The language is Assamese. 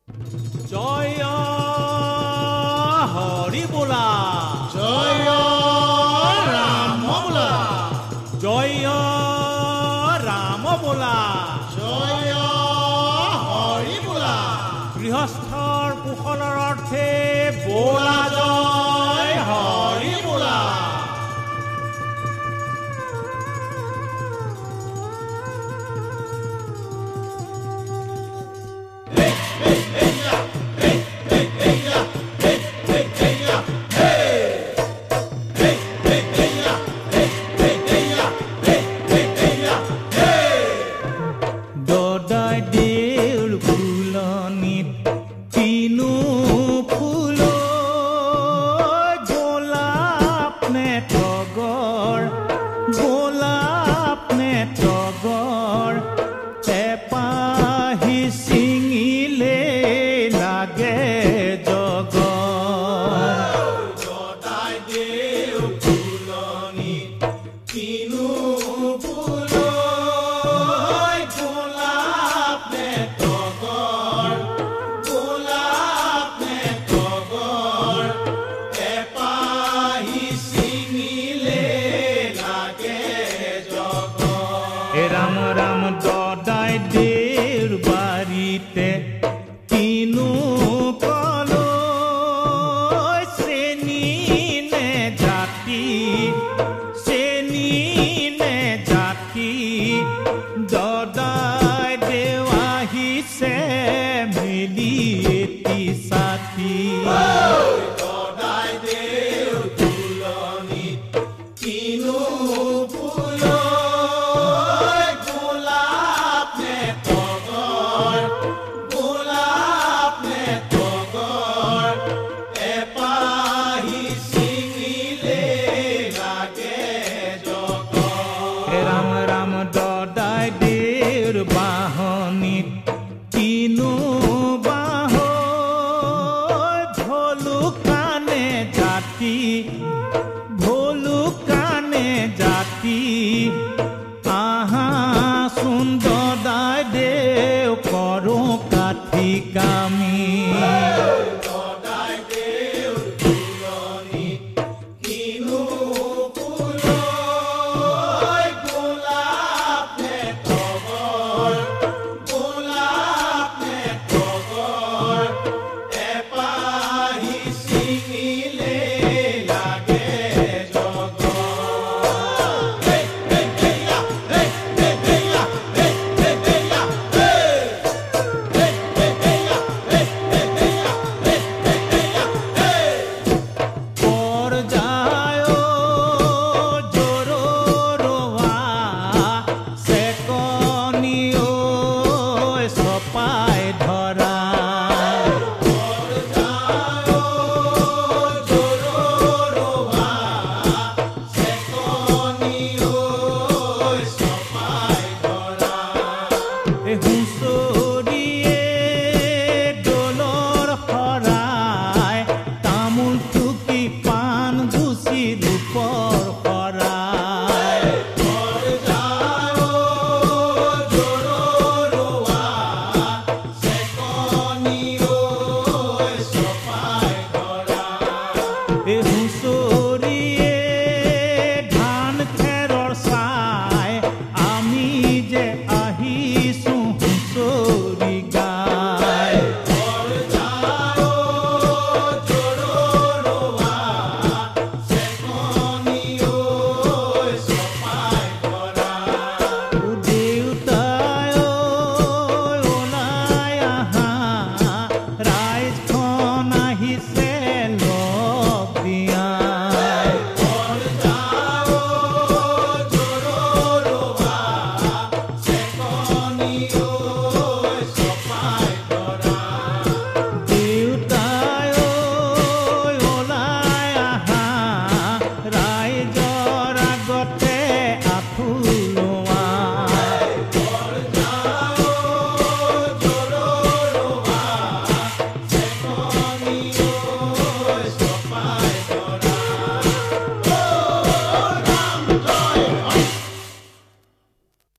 জয় হৰি বোলা, জয় ৰাম বোলা, জয় ৰাম বোলা, জয় হৰি বোলা, গৃহস্থৰ কুশলৰ অৰ্থে বোলা জয় হৰি বোলা। রাম রাম দদাই দেউর বাড়িতে তিনু কলো শ্রেণী নে জাতি, শ্রেণী নে জাতি, দদাই দেউ আহিছে মিলি এটি সাথী। দদাই দেউ তুলনি তিনু বাহনিত তিনু বাহ ভলুকানে জাতি, ভলুকানে জাতি, আহা সুন্দর দায় দেও করো কাঠি কামি। ধান খেৰৰ চাই আমি যে আহিছো হুঁচৰি